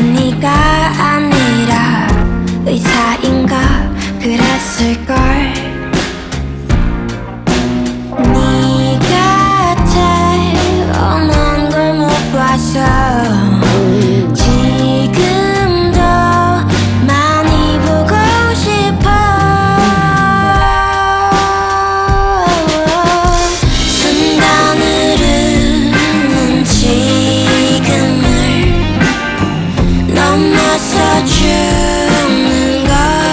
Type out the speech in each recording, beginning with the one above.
네가 아니라 의사인가 그랬을걸. 네가 태어난 걸 못 봐서 지금도 많이 보고 싶어. 순간 흐르는 지금을 넘어서 죽는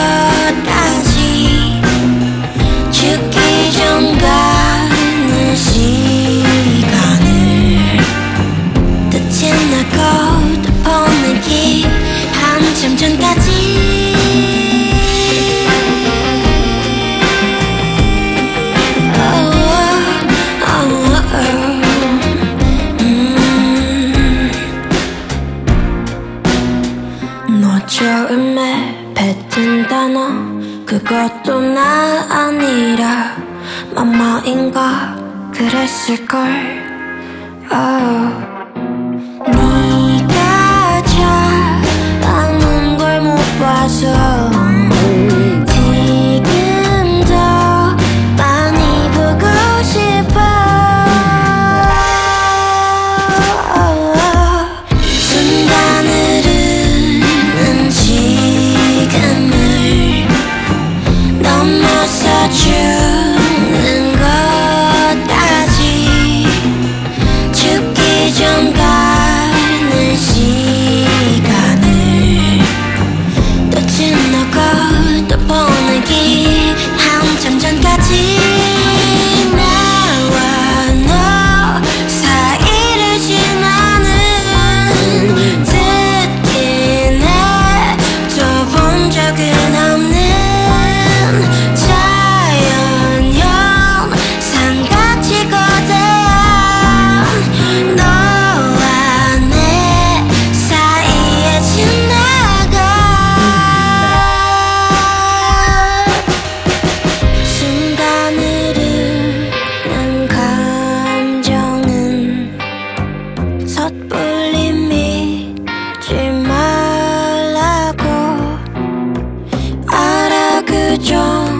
것까지 죽기 전 가는 시간을 끝이 나고 또 보내기 한참 전까지. 너처음에 뱉은 단어 그것도 나 아니라 맘마인가 그랬을걸. 네가 잘하는 걸 못 봐서 지금도 많이 보고 싶어. 순간 흐르는 지금을 넘어서 죽는 것까지 죽기 전 가는 시간을 또 지나고 또 보내기 한참 전까지. 나와 너 사이를 지나는 듣긴 해도 본 적은 없는 자연 영상같이 거대한 너와 내 사이에 지나가. 순간 흐르는 감정은 섣불리 믿지 말라고 알아. 그저